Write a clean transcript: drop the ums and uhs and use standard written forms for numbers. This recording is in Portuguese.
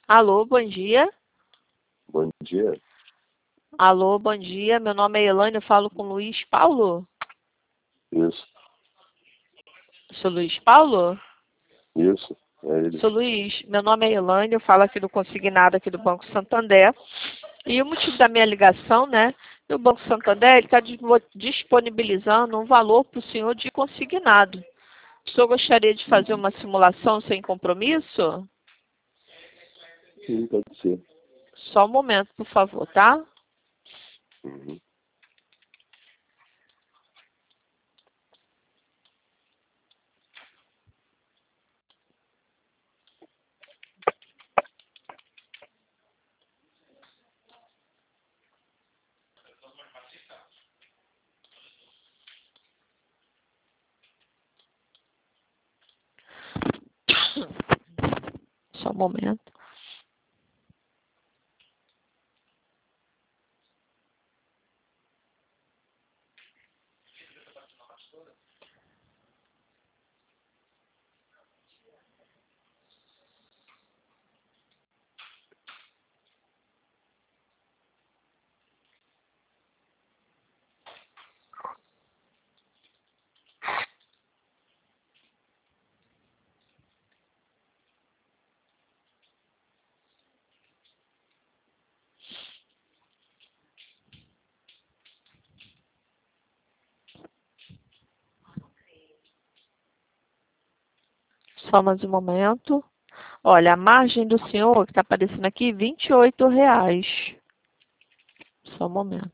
Alô, bom dia. Bom dia. Alô, bom dia. Meu nome é Elaine, eu falo com o Luiz Paulo. Isso, Sou Luiz Paulo? isso, é ele. Sou Luiz, meu nome é Elaine, eu falo aqui do Consignado aqui do Banco Santander. E o motivo da minha ligação, né? O Banco Santander está disponibilizando um valor para o senhor de consignado. O senhor gostaria de fazer uma simulação sem compromisso? Sim, pode ser. Só um momento, por favor, tá? Uhum. Só um momento. Só mais um momento. Olha, a margem do senhor, que está aparecendo aqui, R$ 28. Só um momento.